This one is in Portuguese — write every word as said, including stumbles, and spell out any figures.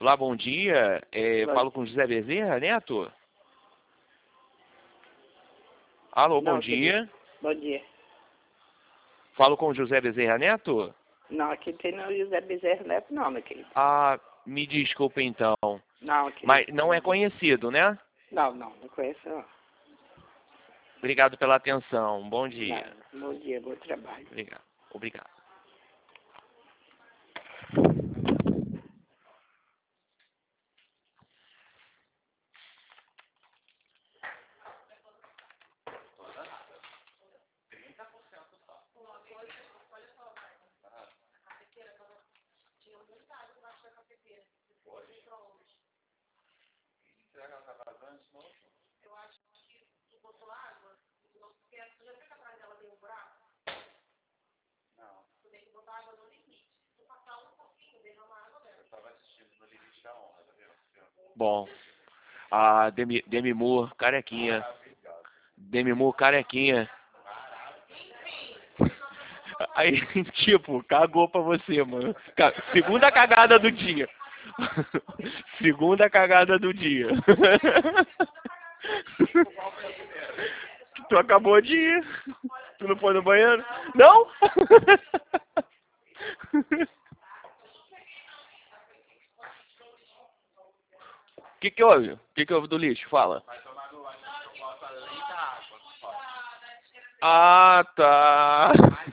Olá, bom dia. É, Bom- falo com José Bezerra, Neto? Alô, bom Não, dia. Bom dia. Falo com José Bezerra Neto? Não, aqui tem no José Bezerra Neto, não, meu querido. Ah, me desculpe então. Não, querido. Mas não é conhecido, né? Não, não, não conheço, não. Obrigado pela atenção. Bom dia. Não. Bom dia, bom trabalho. Obrigado. Obrigado. Bom, a Demi, Demi Moore, carequinha. Demi Moore, carequinha. Aí, tipo, cagou pra você, mano. Ca- Segunda cagada do dia. Segunda cagada do dia. Tu acabou de ir. Tu não foi no banheiro? Não? O que que houve? O que que houve do lixo? Fala. Ah, tá.